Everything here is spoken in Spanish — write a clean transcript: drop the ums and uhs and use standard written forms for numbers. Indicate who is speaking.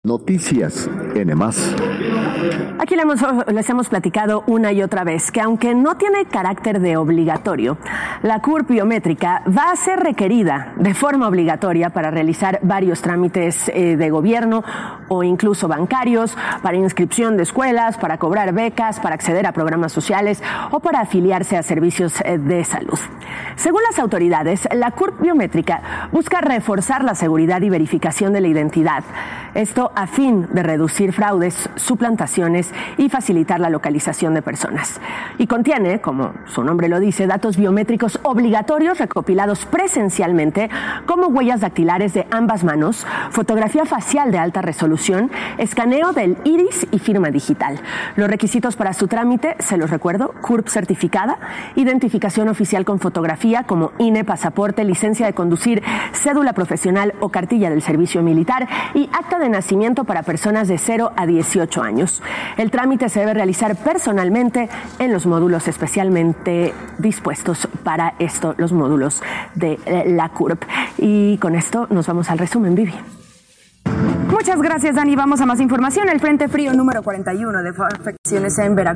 Speaker 1: Noticias N+.
Speaker 2: Aquí les hemos platicado una y otra vez que aunque no tiene carácter de obligatorio, la CURP biométrica va a ser requerida de forma obligatoria para realizar varios trámites de gobierno o incluso bancarios, para inscripción de escuelas, para cobrar becas, para acceder a programas sociales o para afiliarse a servicios de salud. Según las autoridades, la CURP biométrica busca reforzar la seguridad y verificación de la identidad. Esto a fin de reducir fraudes, suplantaciones y facilitar la localización de personas. Y contiene, como su nombre lo dice, datos biométricos obligatorios recopilados presencialmente, como huellas dactilares de ambas manos, fotografía facial de alta resolución, escaneo del iris y firma digital. Los requisitos para su trámite, se los recuerdo: CURP certificada, identificación oficial con fotografía como INE, pasaporte, licencia de conducir, cédula profesional o cartilla del servicio militar y acta de nacimiento para personas de 0 a 18 años. El trámite se debe realizar personalmente en los módulos especialmente dispuestos para esto, los módulos de la CURP. Y con esto nos vamos al resumen, Vivi.
Speaker 3: Muchas gracias, Dani. Vamos a más información. El Frente Frío número 41 dejó afectaciones en Veracruz